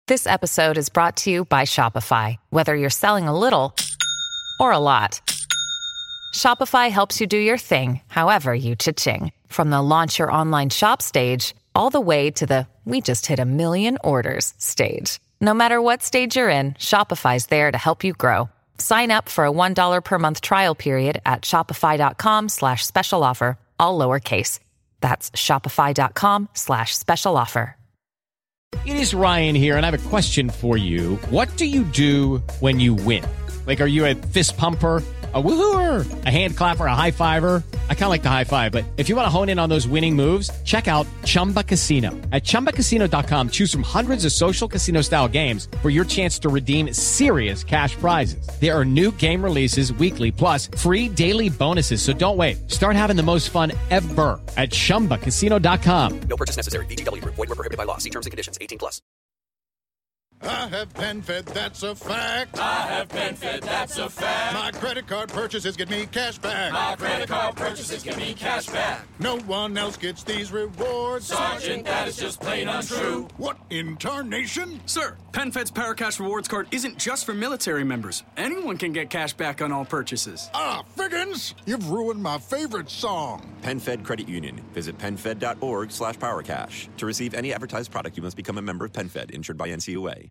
This episode is brought to you by Shopify. Whether you're selling a little or a lot, Shopify helps you do your thing, however you cha-ching. From the launch your online shop stage, all the way to the we just hit 1 million orders stage. No matter what stage you're in, Shopify's there to help you grow. Sign up for a $1 per month trial period at shopify.com/special offer, all lowercase. That's shopify.com/special offer. It is Ryan here, and I have a question for you. What do you do when you win? Like, are you a fist pumper, a woo-hooer, a hand clapper, a high fiver? I kind of like the high five, but if you want to hone in on those winning moves, check out Chumba Casino. At ChumbaCasino.com, choose from hundreds of social casino-style games for your chance to redeem serious cash prizes. There are new game releases weekly, plus free daily bonuses. So don't wait. Start having the most fun ever at ChumbaCasino.com. No purchase necessary. VGW Group. Void where prohibited by law. See terms and conditions. 18+. I have PenFed, that's a fact. I have PenFed, that's a fact. My credit card purchases get me cash back. My credit card purchases give me cash back. No one else gets these rewards. Sergeant, that is just plain untrue. What in tarnation? Sir, PenFed's Paracash Rewards Card isn't just for military members. Anyone can get cash back on all purchases. Ah, Figgins, you've ruined my favorite song. PenFed Credit Union. Visit PenFed.org/PowerCash. To receive any advertised product, you must become a member of PenFed, insured by NCUA.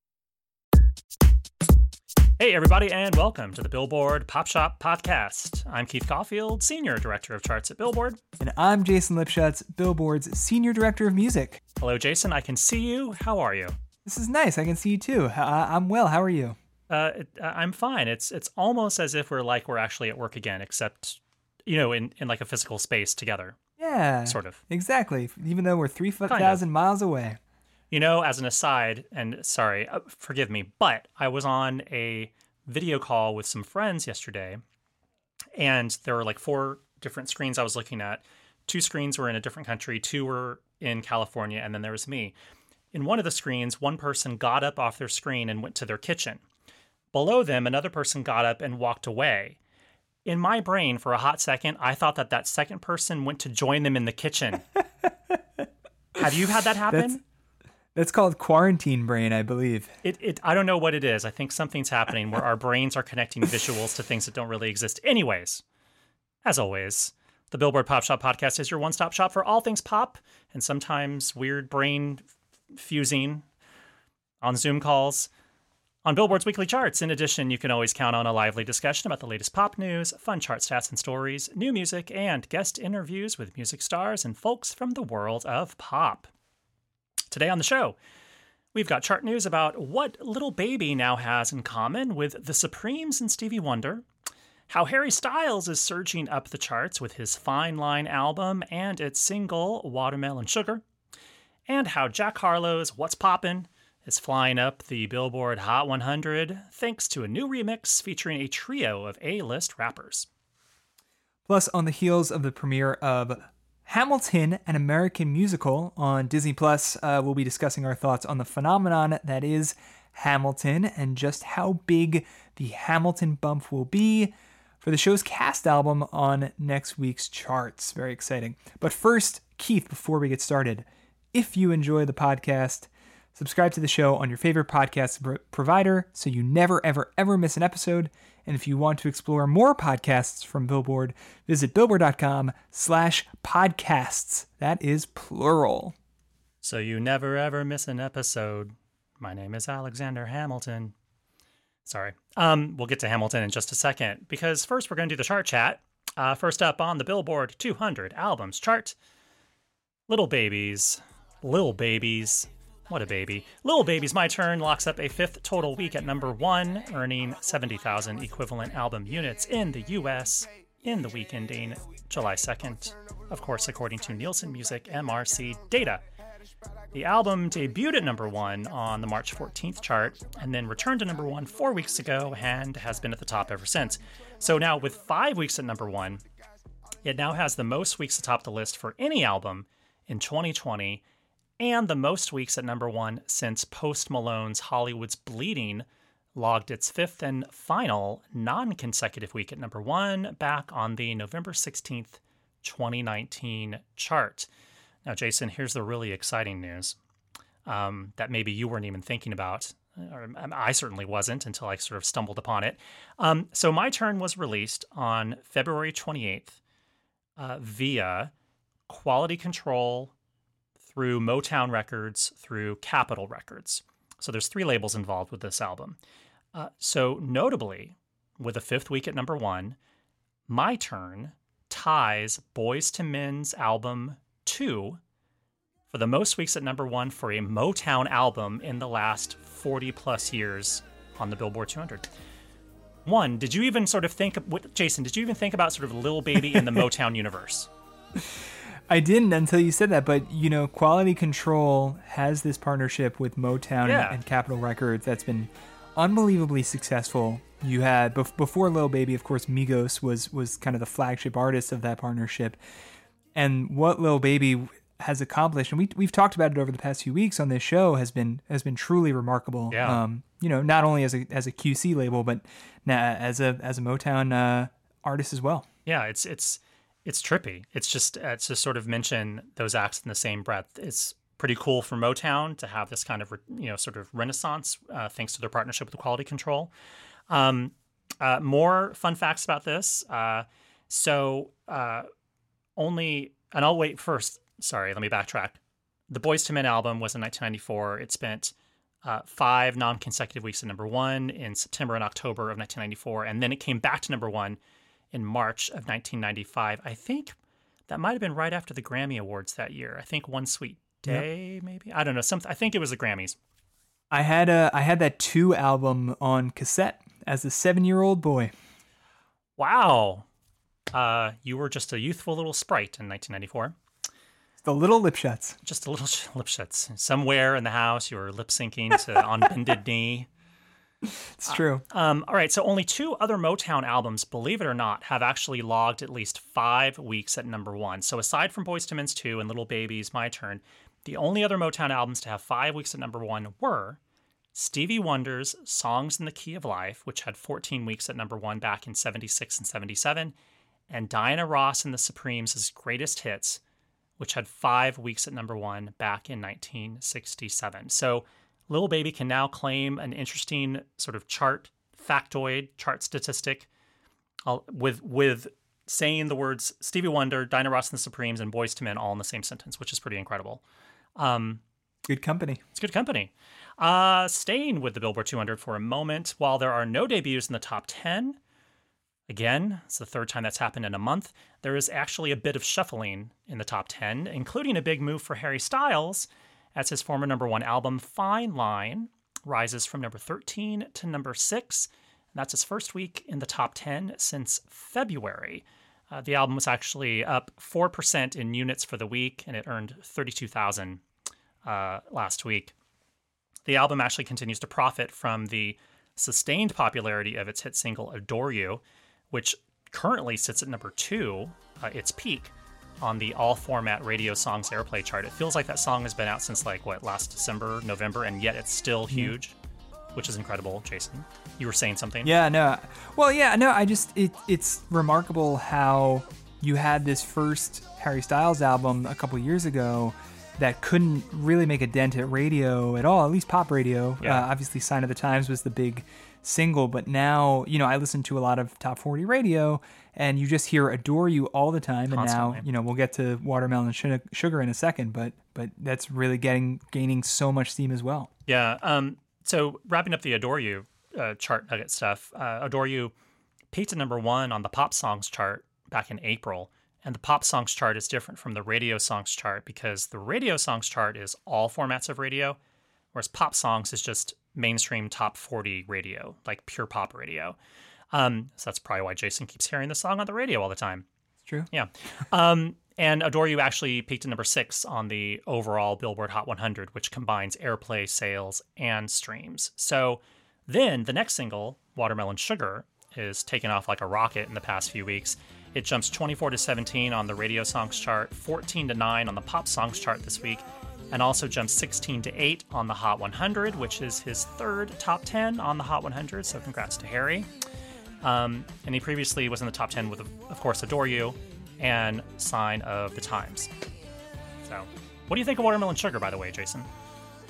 Hey, everybody, and welcome to the Billboard Pop Shop Podcast. I'm Keith Caulfield, Senior Director of Charts at Billboard. And I'm Jason Lipschutz, Billboard's Senior Director of Music. Hello, Jason. I can see you. How are you? This is nice. I can see you, too. I'm well. How are you? I'm fine. It's almost as if we're actually at work again, except, in like a physical space together. Yeah. Sort of. Exactly. Even though we're 3,000 miles away. As an aside, and sorry, forgive me, but I was on a video call with some friends yesterday, and there were like 4 different screens I was looking at. 2 screens were in a different country, 2 were in California, and then there was me. In one of the screens, one person got up off their screen and went to their kitchen. Below them, another person got up and walked away. In my brain, for a hot second, I thought that second person went to join them in the kitchen. Have you had that happen? That's called quarantine brain, I believe. I don't know what it is. I think something's happening where our brains are connecting visuals to things that don't really exist. Anyways, as always, the Billboard Pop Shop Podcast is your one-stop shop for all things pop and sometimes weird brain fusing on Zoom calls on Billboard's weekly charts. In addition, you can always count on a lively discussion about the latest pop news, fun chart stats and stories, new music, and guest interviews with music stars and folks from the world of pop. Today on the show, we've got chart news about what Lil Baby now has in common with the Supremes and Stevie Wonder, how Harry Styles is surging up the charts with his Fine Line album and its single Watermelon Sugar, and how Jack Harlow's What's Poppin' is flying up the Billboard Hot 100 thanks to a new remix featuring a trio of A-list rappers. Plus, on the heels of the premiere of Hamilton, an American musical on Disney+, we'll be discussing our thoughts on the phenomenon that is Hamilton and just how big the Hamilton bump will be for the show's cast album on next week's charts. Very exciting. But first, Keith, before we get started, if you enjoy the podcast, subscribe to the show on your favorite podcast provider so you never, ever, ever miss an episode. And if you want to explore more podcasts from Billboard, visit billboard.com/podcasts. That is plural. So you never ever miss an episode. My name is Alexander Hamilton. Sorry. We'll get to Hamilton in just a second, because first we're going to do the chart chat. First up on the Billboard 200 albums chart, Lil Baby's. What a baby. Lil Baby's My Turn locks up a 5th total week at number 1, earning 70,000 equivalent album units in the U.S. in the week ending July 2nd, of course, according to Nielsen Music MRC data. The album debuted at number 1 on the March 14th chart and then returned to number 1 4 weeks ago and has been at the top ever since. So now with 5 weeks at number 1, it now has the most weeks atop the list for any album in 2020 and the most weeks at number 1 since Post Malone's Hollywood's Bleeding logged its 5th and final non-consecutive week at number 1 back on the November 16th, 2019 chart. Now, Jason, here's the really exciting news. that maybe you weren't even thinking about, or I certainly wasn't until I sort of stumbled upon it. So My Turn was released on February 28th via Quality Control, through Motown Records, through Capitol Records. So there's 3 labels involved with this album. So notably, with the 5th week at number 1, My Turn ties Boyz II Men's album 2 for the most weeks at number 1 for a Motown album in the last 40 plus years on the Billboard 200. One, did you even sort of think, Jason, did you even think about sort of Lil Baby in the Motown universe? I didn't until you said that, but Quality Control has this partnership with Motown and Capitol Records that's been unbelievably successful. You had before Lil Baby, of course, Migos was kind of the flagship artist of that partnership, and what Lil Baby has accomplished, and we've talked about it over the past few weeks on this show, has been truly remarkable. Yeah. Not only as a QC label, but as a Motown artist as well. Yeah, it's trippy. It's just to sort of mention those acts in the same breath. It's pretty cool for Motown to have this kind of sort of renaissance thanks to their partnership with Quality Control. More fun facts about this. And I'll wait first. Sorry, let me backtrack. The Boyz II Men album was in 1994. It spent 5 non-consecutive weeks at number 1 in September and October of 1994, and then it came back to number 1 in March of 1995. I think that might have been right after the Grammy Awards that year. I think One Sweet Day, maybe? I don't know. I think it was the Grammys. I had that 2 album on cassette as a 7-year-old boy. Wow. You were just a youthful little sprite in 1994. The little lip shots. Just a little lip shots. Somewhere in the house, you were lip syncing to On Bended Knee. It's true. All right, so only 2 other Motown albums, believe it or not, have actually logged at least 5 weeks at number 1. So aside from Boyz II Men's 2 and Lil Baby's My Turn, the only other Motown albums to have 5 weeks at number 1 were Stevie Wonder's Songs in the Key of Life, which had 14 weeks at number 1 back in 76 and 77, and Diana Ross and the Supremes' Greatest Hits, which had 5 weeks at number 1 back in 1967. So Lil Baby can now claim an interesting sort of chart statistic with saying the words Stevie Wonder, Diana Ross and the Supremes, and Boyz II Men all in the same sentence, which is pretty incredible. Good company. It's good company. Staying with the Billboard 200 for a moment, while there are no debuts in the top 10, again, it's the 3rd time that's happened in a month, there is actually a bit of shuffling in the top 10, including a big move for Harry Styles, as his former number 1 album, Fine Line, rises from number 13 to number 6. And that's his first week in the top 10 since February. The album was actually up 4% in units for the week, and it earned 32,000 last week. The album actually continues to profit from the sustained popularity of its hit single, Adore You, which currently sits at number 2, its peak, on the all-format radio songs airplay chart. It feels like that song has been out since last December, November, and yet it's still huge, which is incredible. Jason, you were saying something? It's remarkable how you had this first Harry Styles album a couple years ago that couldn't really make a dent at radio at all, at least pop radio. Yeah. Obviously, Sign of the Times was the big single, but now, I listen to a lot of top 40 radio, and you just hear Adore You all the time. Constantly. And now, we'll get to Watermelon Sugar in a second, but that's really gaining so much steam as well. Yeah. So wrapping up the Adore You chart nugget stuff, Adore You peaked at number 1 on the pop songs chart back in April. And the pop songs chart is different from the radio songs chart because the radio songs chart is all formats of radio, whereas pop songs is just mainstream top 40 radio, like pure pop radio. So that's probably why Jason keeps hearing the song on the radio all the time. It's true. Yeah. And Adore You actually peaked at number 6 on the overall Billboard Hot 100, which combines airplay, sales, and streams. So then the next single, Watermelon Sugar, is taken off like a rocket in the past few weeks. It jumps 24 to 17 on the radio songs chart, 14 to 9 on the pop songs chart this week, and also jumps 16 to 8 on the Hot 100, which is his 3rd top 10 on the Hot 100. So congrats to Harry. And he previously was in the top 10 with, of course, Adore You and Sign of the Times. So what do you think of Watermelon Sugar, by the way, Jason?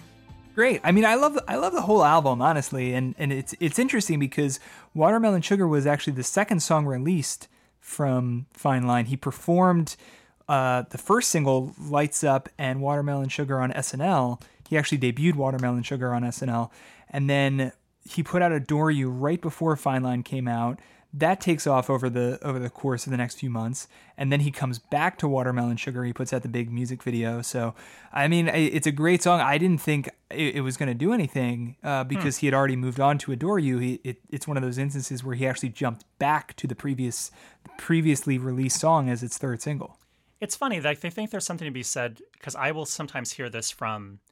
Great. I mean, I love the whole album, honestly, and it's interesting because Watermelon Sugar was actually the second song released from Fine Line. He performed the first single, Lights Up, and Watermelon Sugar on SNL. He actually debuted Watermelon Sugar on SNL, and then he put out Adore You right before Fine Line came out. That takes off over the course of the next few months, and then he comes back to Watermelon Sugar. He puts out the big music video. So, I mean, it's a great song. I didn't think it was going to do anything because he had already moved on to Adore You. It's one of those instances where he actually jumped back to the previously released song as its third single. It's funny, like they think there's something to be said, because I will sometimes hear this from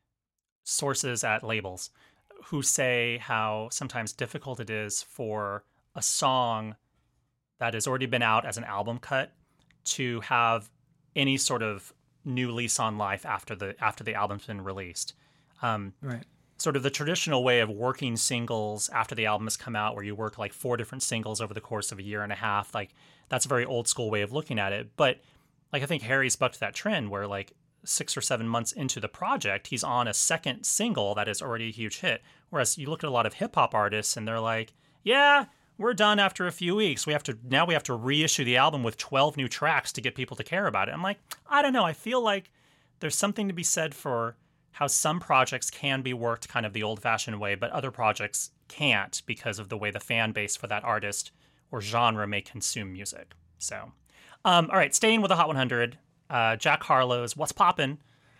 sources at labels who say how sometimes difficult it is for a song that has already been out as an album cut to have any sort of new lease on life after the album's been released. Right. Sort of the traditional way of working singles after the album has come out, where you work like 4 different singles over the course of a year and a half. Like, that's a very old school way of looking at it. But like, I think Harry's bucked that trend where like 6 or 7 months into the project, he's on a second single that is already a huge hit. Whereas you look at a lot of hip hop artists and they're like, yeah, we're done after a few weeks. We have to reissue the album with 12 new tracks to get people to care about it. I'm like, I don't know. I feel like there's something to be said for how some projects can be worked kind of the old-fashioned way, but other projects can't because of the way the fan base for that artist or genre may consume music. So, all right, staying with the Hot 100, Jack Harlow's What's Poppin',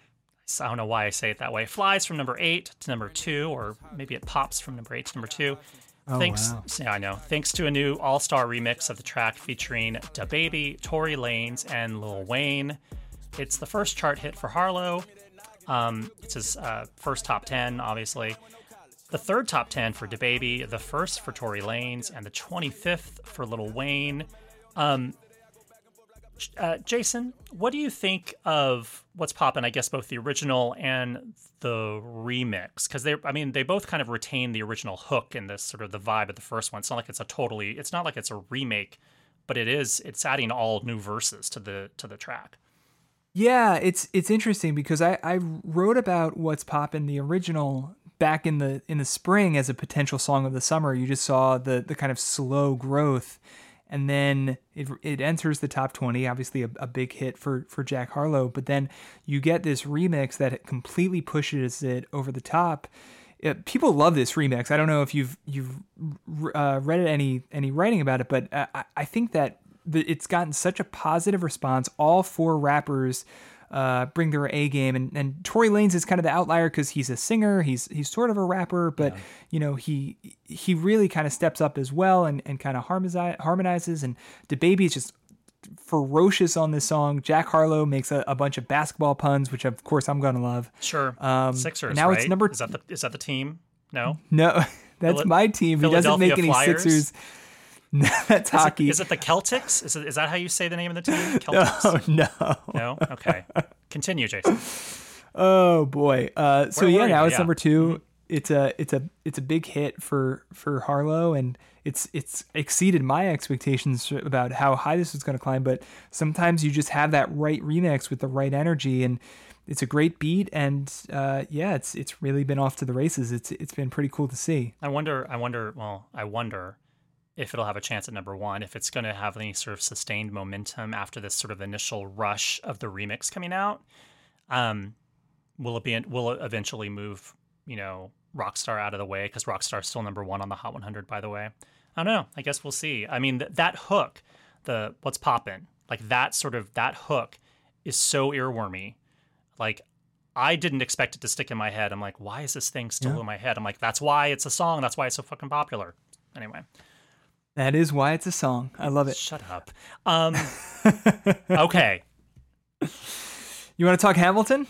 I don't know why I say it that way, flies from number 8 to number 2, or maybe it pops from number 8 to number 2. Wow. Yeah, I know. Thanks to a new all-star remix of the track featuring DaBaby, Tory Lanez, and Lil Wayne. It's the first chart hit for Harlow. It's his first top 10, obviously. The third top 10 for DaBaby, the first for Tory Lanez, and the 25th for Lil Wayne. Jason, what do you think of What's Poppin'? I guess both the original and the remix, because they both kind of retain the original hook and this sort of the vibe of the first one. It's not like it's not like it's a remake, but it's adding all new verses to the track. Yeah, it's interesting because I wrote about What's Poppin', the original, back in the spring as a potential song of the summer. You just saw the kind of slow growth. And then it enters the top 20, obviously a big hit for Jack Harlow. But then you get this remix that completely pushes it over the top. People love this remix. I don't know if you've read any writing about it, but I think that it's gotten such a positive response. All 4 rappers bring their A game, and Tory Lanez is kind of the outlier because he's a singer. He's sort of a rapper, but he really kind of steps up as well and kind of harmonizes. And DaBaby is just ferocious on this song. Jack Harlow makes a bunch of basketball puns, which of course I'm gonna love. Sure. Sixers. Now right? it's number. Is that the team? No, that's my team. He doesn't make any Flyers? Sixers. No, that's hockey. Is it the Celtics? Is that how you say the name of the team? Celtics? No. Okay. Continue, Jason. Oh boy. Now it's number 2. Mm-hmm. It's a big hit for Harlow, and it's exceeded my expectations about how high this is going to climb. But sometimes you just have that right remix with the right energy, and it's a great beat. And it's really been off to the races. It's been pretty cool to see. I wonder if it'll have a chance at number 1, if it's going to have any sort of sustained momentum after this sort of initial rush of the remix coming out. Will it eventually move, Rockstar out of the way? Because Rockstar's still number 1 on the Hot 100, by the way. I don't know. I guess we'll see. I mean, that hook, the What's Poppin', like that hook is so earwormy. Like, I didn't expect it to stick in my head. I'm like, why is this thing still in my head? I'm like, that's why it's a song. That's why it's so fucking popular. Anyway. That is why it's a song. I love it. Shut up. Okay. You want to talk Hamilton?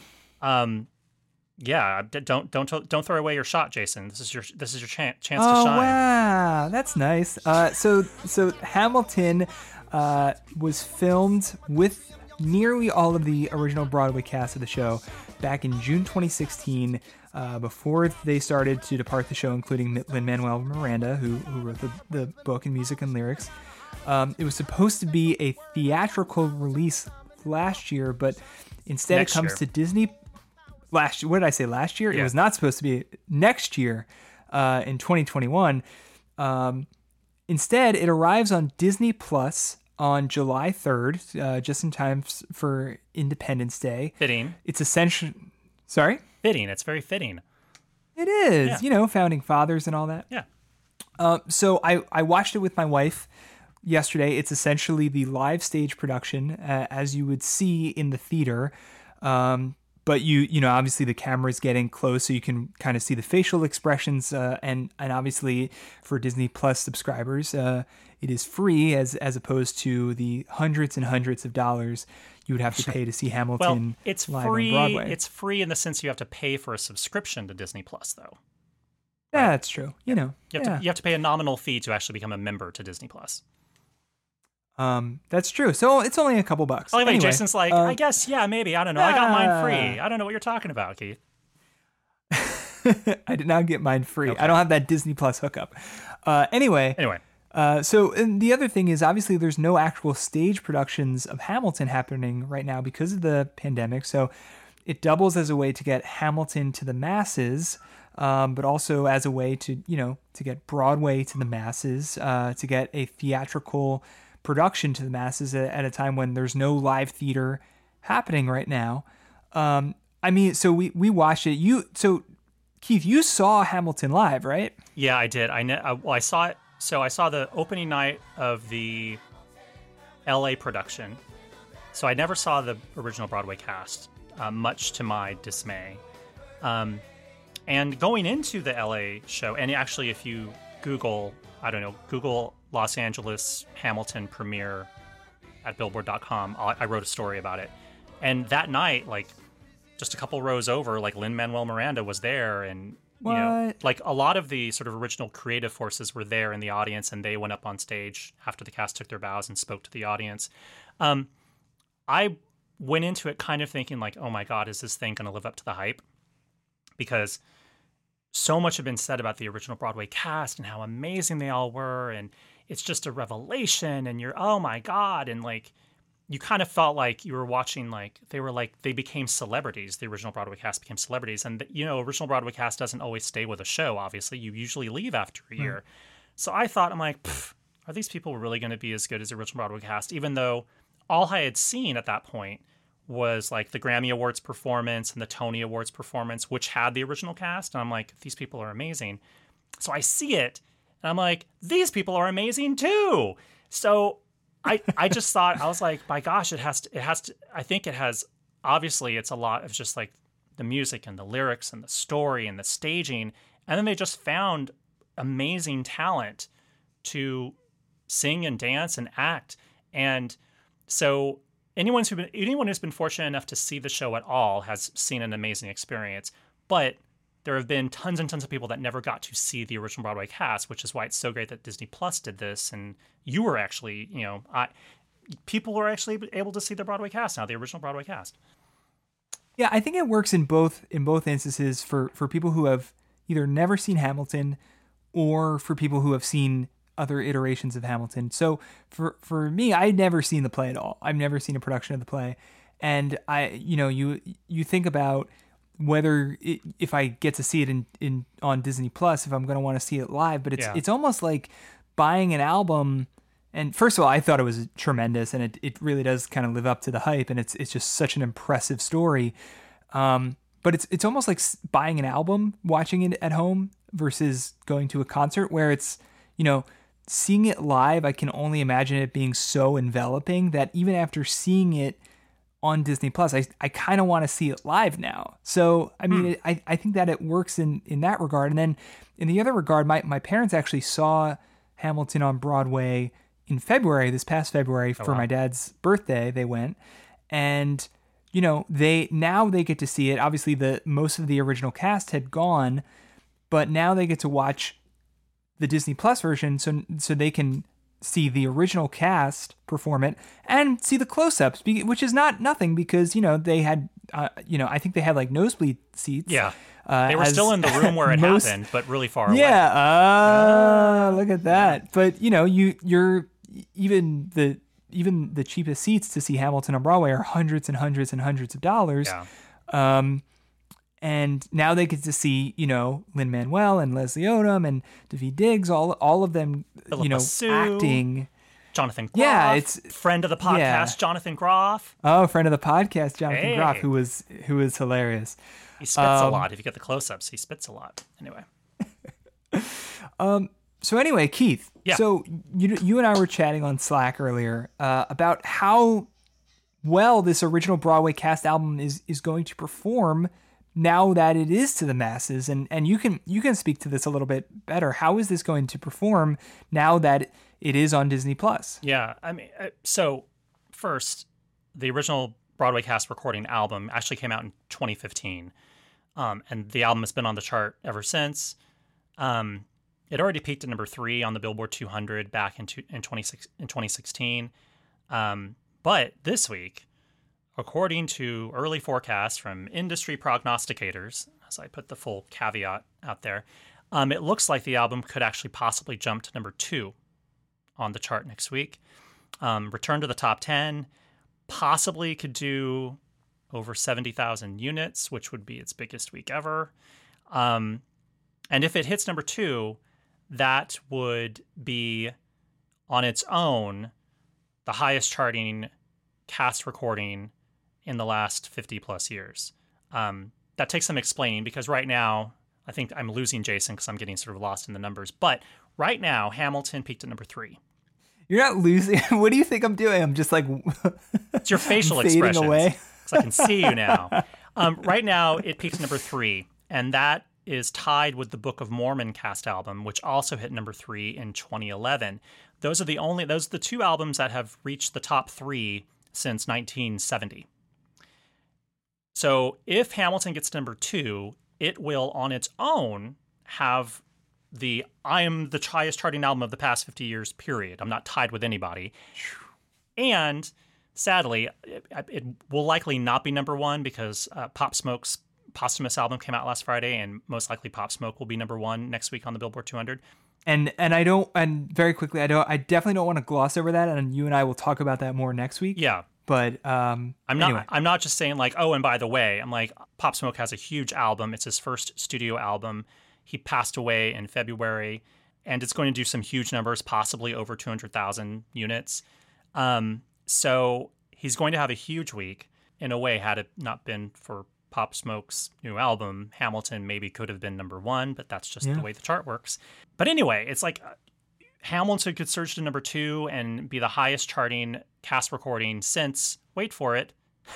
Yeah. Don't throw away your shot, Jason. This is your chance to shine. Oh wow, that's nice. So Hamilton was filmed with nearly all of the original Broadway cast of the show back in June 2016. Before they started to depart the show, including Lin-Manuel Miranda, who wrote the book and music and lyrics. It was supposed to be a theatrical release last year, but instead it comes to Disney. last year. What did I say last year? Yeah. It was not supposed to be next year, in 2021. Instead, it arrives on Disney Plus on July 3rd, just in time for Independence Day. Fitting. It's essentially... Sorry? Fitting. It's very fitting. It is. Yeah. You know, founding fathers and all that. Yeah. So I watched it with my wife yesterday. It's essentially the live stage production, as you would see in the theater. But you know, obviously the camera is getting close, so you can kind of see the facial expressions. And obviously for Disney Plus subscribers, it is free as opposed to the hundreds and hundreds of dollars you would have to pay to see Hamilton it's live free. on Broadway. It's free in the sense you have to pay for a subscription to Disney Plus, though. Yeah, that's true. You know, You have to pay a nominal fee to actually become a member to Disney Plus. That's true. So it's only a couple bucks. Oh, anyway, Anyway, Jason's like, I guess, yeah, maybe. I don't know. I got mine free. I don't know what you're talking about, Keith. I did not get mine free. Okay. I don't have that Disney Plus hookup. Anyway. So and the other thing is, obviously, there's no actual stage productions of Hamilton happening right now because of the pandemic. So it doubles as a way to get Hamilton to the masses, but also as a way to, you know, to get Broadway to the masses, to get a theatrical production to the masses at a time when there's no live theater happening right now. I mean, so we watched it. So Keith, you saw Hamilton live, right? Yeah, I did. I saw it. So I saw the opening night of the LA production. So I never saw the original Broadway cast, much to my dismay. And going into the LA show, and actually if you Google Los Angeles Hamilton premiere at billboard.com, I wrote a story about it. And that night, like just a couple rows over, like Lin-Manuel Miranda was there, and you know, like a lot of the sort of original creative forces were there in the audience, and they went up on stage after the cast took their bows and spoke to the audience. I went into it kind of thinking like, oh my God, is this thing going to live up to the hype? Because so much had been said about the original Broadway cast and how amazing they all were, and it's just a revelation, and you're, oh my God, and like, you kind of felt like you were watching, like, they became celebrities. The original Broadway cast became celebrities. And, you know, original Broadway cast doesn't always stay with a show, obviously. You usually leave after a year. So I thought, I'm like, are these people really going to be as good as the original Broadway cast? Even though all I had seen at that point was, like, the Grammy Awards performance and the Tony Awards performance, which had the original cast. And I'm like, these people are amazing. So I see it, and I'm like, these people are amazing, too. So I just thought, I was like, my gosh, it has to, I think it has, obviously it's a lot of just like the music and the lyrics and the story and the staging. And then they just found amazing talent to sing and dance and act. And so anyone who's been fortunate enough to see the show at all has seen an amazing experience. But there have been tons and tons of people that never got to see the original Broadway cast, which is why it's so great that Disney Plus did this. And you were actually, you know, people were actually able to see the Broadway cast now, the original Broadway cast. Yeah, I think it works in both instances for people who have either never seen Hamilton or for people who have seen other iterations of Hamilton. So for me, I'd never seen the play at all. I've never seen a production of the play. And you think about whether if I get to see it on Disney Plus, if I'm going to want to see it live, but it's almost like buying an album. And first of all, I thought it was tremendous, and it really does kind of live up to the hype, and it's just such an impressive story. But it's almost like buying an album, watching it at home versus going to a concert, where it's, you know, seeing it live. I can only imagine it being so enveloping that even after seeing it on Disney Plus, I kind of want to see it live now. So, I mean, I think that it works in that regard. And then in the other regard, my parents actually saw Hamilton on Broadway in February, this past February, for my dad's birthday. They went, and, you know, they get to see it. Obviously, most of the original cast had gone, but now they get to watch the Disney Plus version, so they can see the original cast perform it and see the close-ups, which is not nothing, because, you know, they had, I think they had like nosebleed seats. Yeah. They were still in the room where it happened, but really far away. Yeah. Look at that. But, you know, you're even the cheapest seats to see Hamilton on Broadway are hundreds and hundreds and hundreds of dollars. Yeah. And now they get to see, Lin-Manuel and Leslie Odom and Daveed Diggs, all of them, Philippa Sue, acting. Jonathan Groff, Yeah, it's friend of the podcast, Jonathan Groff. Oh, friend of the podcast, Jonathan Groff, Hey. who was hilarious. He spits a lot. If you get the close-ups, he spits a lot. Anyway. So anyway, Keith. Yeah. So you and I were chatting on Slack earlier about how well this original Broadway cast album is going to perform now that it is to the masses, and you can speak to this a little bit better. How is this going to perform now that it is on Disney Plus? Yeah, I mean, so first, the original Broadway cast recording album actually came out in 2015, and the album has been on the chart ever since. It already peaked at number 3 on the Billboard 200 back in 2016. But this week, according to early forecasts from industry prognosticators, as I put the full caveat out there, it looks like the album could actually possibly jump to number 2 on the chart next week. Return to the top 10, possibly could do over 70,000 units, which would be its biggest week ever. And if it hits number 2, that would be on its own the highest charting cast recording in the last 50 plus years. That takes some explaining because right now, I think I'm losing Jason because I'm getting sort of lost in the numbers. But right now, Hamilton peaked at number 3. You're not losing. What do you think I'm doing? I'm just like It's your facial I'm fading expressions. away. Because I can see you now. Right now, it peaks at number 3, and that is tied with the Book of Mormon cast album, which also hit number 3 in 2011. Those are the 2 albums that have reached the top 3 since 1970. So if Hamilton gets to number 2, it will on its own have I am the highest charting album of the past 50 years, period. I'm not tied with anybody. And sadly, it will likely not be number 1 because Pop Smoke's posthumous album came out last Friday, and most likely Pop Smoke will be number 1 next week on the Billboard 200. And very quickly, I definitely don't want to gloss over that, and you and I will talk about that more next week. Yeah. But I'm not just saying like, oh, and by the way, I'm like, Pop Smoke has a huge album. It's his first studio album. He passed away in February, and it's going to do some huge numbers, possibly over 200,000 units. So he's going to have a huge week. In a way, had it not been for Pop Smoke's new album, Hamilton maybe could have been number 1, but that's just the way the chart works. But anyway, it's like Hamilton could surge to number 2 and be the highest charting cast recording since, wait for it,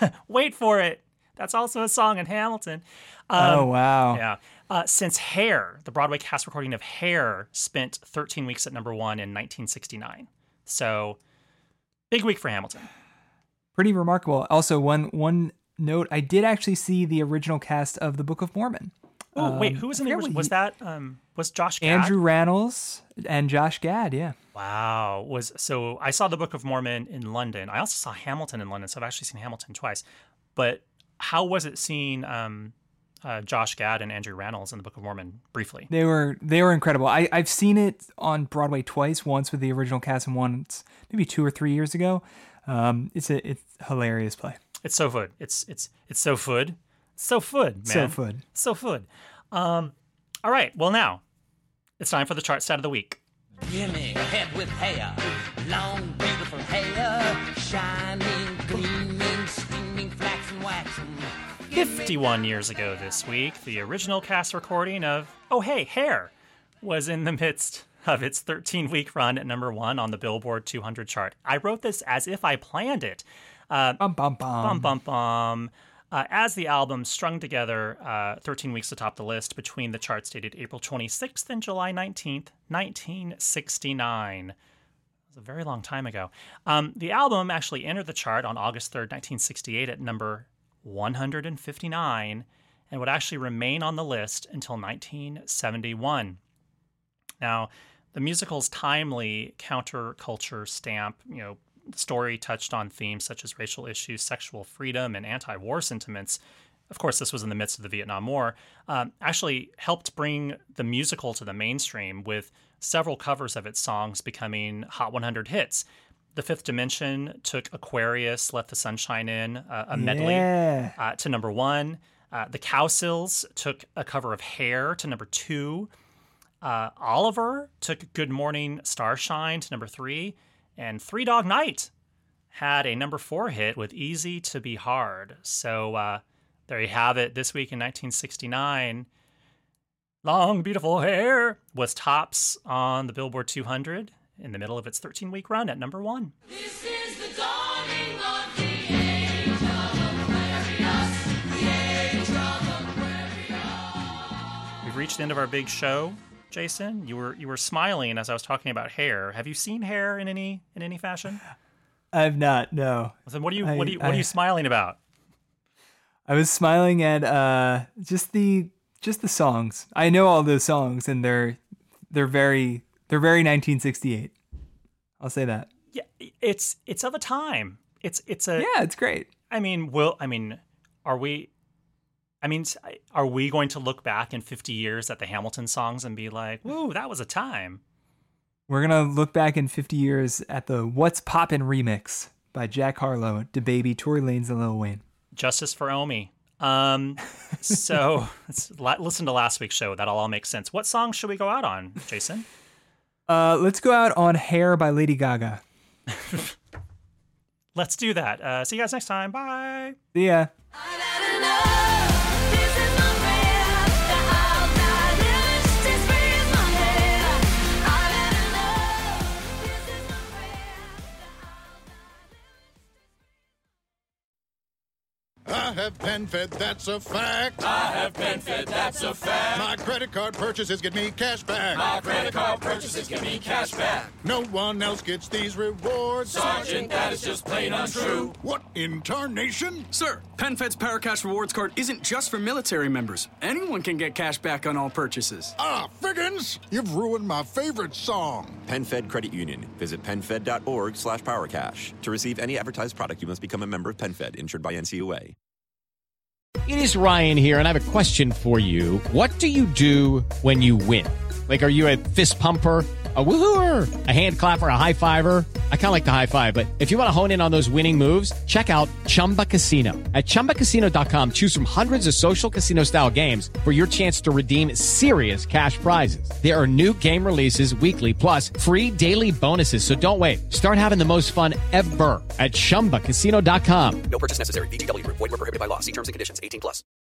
that's also a song in Hamilton. Oh, wow. Yeah. Since Hair, the Broadway cast recording of Hair spent 13 weeks at number 1 in 1969. So big week for Hamilton. Pretty remarkable. Also, one note, I did actually see the original cast of the Book of Mormon. Oh, wait, who was in the original? Was Josh Gad? Andrew Rannells and Josh Gad, yeah. Wow. So I saw the Book of Mormon in London. I also saw Hamilton in London, so I've actually seen Hamilton twice. But how was it seeing Josh Gad and Andrew Rannells in the Book of Mormon briefly? They were incredible. I've seen it on Broadway twice, once with the original cast and once maybe 2 or 3 years ago. It's a hilarious play. It's so good. It's so good. So good, man. So good. So good. All right. Well, now it's time for the chart stat of the week. Gimme a head with hair, long, beautiful hair, shining, gleaming, steaming, flaxen, waxen. 51 years ago this week, the original cast recording of Oh Hey, Hair was in the midst of its 13-week run at number 1 on the Billboard 200 chart. I wrote this as if I planned it. Bum, bum, bum. Bum, bum, bum. As the album strung together 13 weeks atop the list between the charts dated April 26th and July 19th, 1969. It was a very long time ago. The album actually entered the chart on August 3rd, 1968 at number 159 and would actually remain on the list until 1971. Now, the musical's timely counterculture stamp, the story touched on themes such as racial issues, sexual freedom, and anti-war sentiments. Of course, this was in the midst of the Vietnam War. Actually helped bring the musical to the mainstream with several covers of its songs becoming Hot 100 hits. The Fifth Dimension took Aquarius, Let the Sunshine In, a medley, to number 1. The Cowsills took a cover of Hair to number 2. Oliver took Good Morning Starshine to number 3. And Three Dog Night had a number 4 hit with Easy to Be Hard. So there you have it. This week in 1969, Long Beautiful Hair was tops on the Billboard 200 in the middle of its 13-week run at number 1. This is the dawning of the age of Aquarius, the age of Aquarius. We've reached the end of our big show. Jason, you were smiling as I was talking about Hair. Have you seen Hair in any fashion? I've not. No. Then what are you smiling about? I was smiling at just the songs. I know all those songs, and they're very 1968. I'll say that. Yeah, it's of a time. It's great. Are we going to look back in 50 years at the Hamilton songs and be like, "Whoa, that was a time"? We're going to look back in 50 years at the What's Poppin' remix by Jack Harlow, DaBaby, Tory Lanez, and Lil Wayne. Justice for Omi. So let's listen to last week's show. That'll all make sense. What song should we go out on, Jason? Let's go out on Hair by Lady Gaga. Let's do that. See you guys next time. Bye. See ya. I have PenFed, that's a fact. I have PenFed, that's a fact. My credit card purchases get me cash back. My credit card purchases give me cash back. No one else gets these rewards. Sergeant, that is just plain untrue. What in tarnation? Sir, PenFed's PowerCash Rewards Card isn't just for military members. Anyone can get cash back on all purchases. Ah, Figgins, you've ruined my favorite song. PenFed Credit Union. Visit PenFed.org/PowerCash. To receive any advertised product, you must become a member of PenFed, insured by NCUA. It is Ryan here, and I have a question for you. What do you do when you win? Like, are you a fist pumper, a woohooer, a hand clapper, a high fiver? I kind of like the high five, but if you want to hone in on those winning moves, check out Chumba Casino. At ChumbaCasino.com, choose from hundreds of social casino-style games for your chance to redeem serious cash prizes. There are new game releases weekly, plus free daily bonuses, so don't wait. Start having the most fun ever at ChumbaCasino.com. No purchase necessary. VGW Group. Void where prohibited by law. See terms and conditions. 18+.